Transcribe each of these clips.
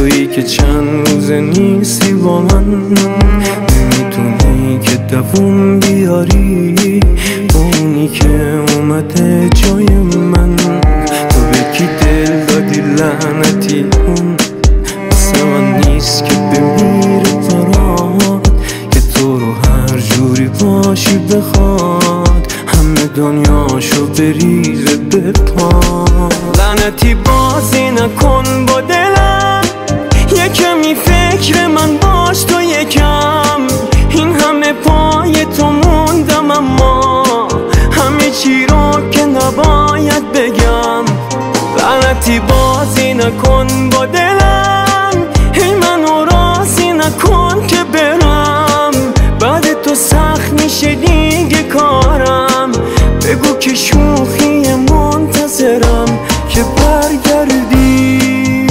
تویی که چند روز نیستی با من، نمیتونی که دووم بیاری با اونی که اومده جای من. تو به کی دل دادی لعنتی اون واسه من نیست که بمیره برات، که تو رو هر جوری باشی بخواد همه دنیاشو بریزه به پا. لعنتی بازی نکن با دلم، یکمی فکر من باش تو یکم. این همه پای تو موندم اما همه چی رو که نباید بگم. لعنتی بازی نکن با دلم، هی منو راضی نکن که برم. بعد تو سخت میشه دیگه کارم، بگو که شوخی منتظرم که برگردی.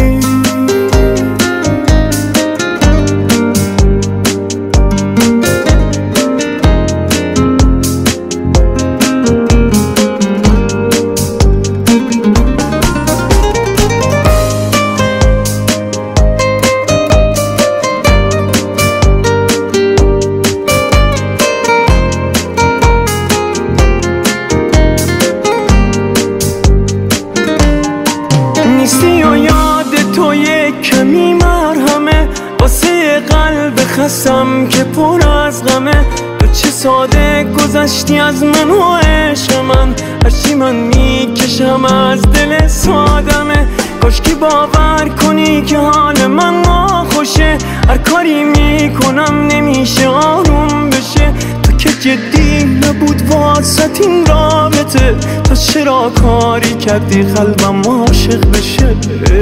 نیستی و یاد تو یک کمی مرهمه واسه قلب خستم که پر از غمه. تو چه ساده گذشتی از من و عشق من، هرچی من میکشم از دل سادمه. کاشکی باور کنی که حال من ناخوشه، هر کاری میکنم نمیشه آروم بشه. تو که جدی نبود واسط این رابطه، تو چرا کاری کردی قلبم عاشق بشه؟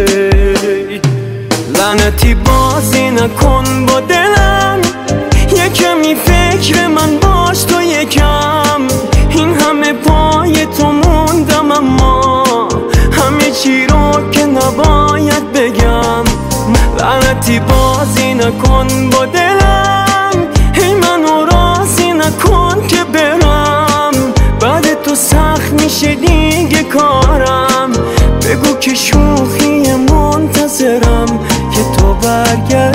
لعنتی بازی نکن با دلم، یکمی فکر من باش تو یکم. این همه پای تو موندم اما همه چی رو که نباید بگم. لعنتی بازی نکن با دلم، هی منو راضی نکن که برم. بعد تو سخت میشه دیگه کارم، بگو که شوخی منتظرم که تو برگردی.